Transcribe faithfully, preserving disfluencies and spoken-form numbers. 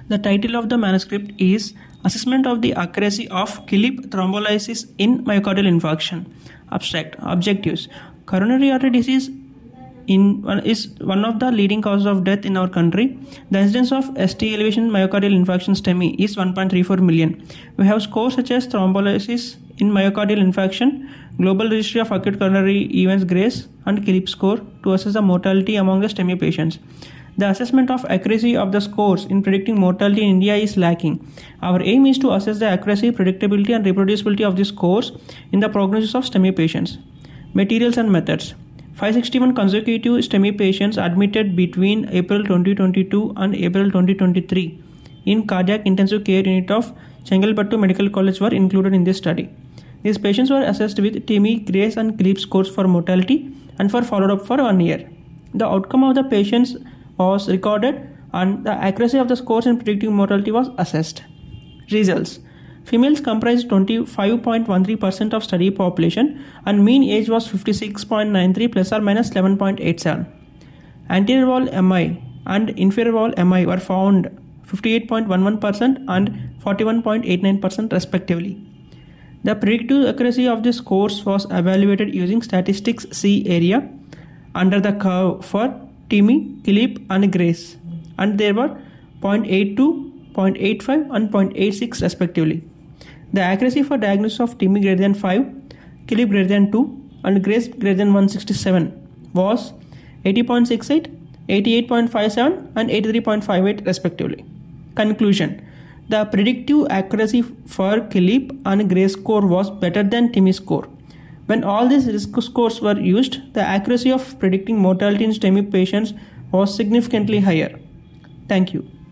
The title of the manuscript is Assessment of the Accuracy of Kilip Thrombolysis in Myocardial Infarction. Abstract. Objectives. Coronary artery disease in one is one of the leading causes of death in our country. The incidence of S T elevation myocardial infarction STEMI is one point three four million. We have scores such as thrombolysis in myocardial infarction, Global Registry of Acute Coronary Events GRACE, and Kilip score to assess the mortality among the STEMI patients. The assessment of accuracy of the scores in predicting mortality in India is lacking. Our aim is to assess the accuracy, predictability, and reproducibility of the scores in the prognosis of STEMI patients. Materials and methods. five hundred sixty-one consecutive STEMI patients admitted between April twenty twenty-two and April twenty twenty-three in cardiac intensive care unit of Chengalpattu Medical College were included in this study. These patients were assessed with TIMI, GRACE, and Kilip scores for mortality and for followed up for one year. The outcome of the patients was recorded and the accuracy of the scores in predicting mortality was assessed. Results. Females comprised twenty-five point one three percent of study population and mean age was fifty-six point nine three plus or minus eleven point eight seven. Anterior wall M I and inferior wall M I were found fifty-eight point one one percent and forty-one point eight nine percent respectively. The predictive accuracy of the scores was evaluated using statistics C area under the curve for TIMI, Kilip, and GRACE, and there were zero point eight two, zero point eight five, and zero point eight six respectively. The accuracy for diagnosis of TIMI greater than five, Kilip greater than two, and GRACE greater than one hundred sixty-seven was eighty point six eight, eighty-eight point five seven, and eighty-three point five eight respectively. Conclusion. The predictive accuracy for Kilip and GRACE score was better than TIMI score. When all these risk scores were used, the accuracy of predicting mortality in STEMI patients was significantly higher. Thank you.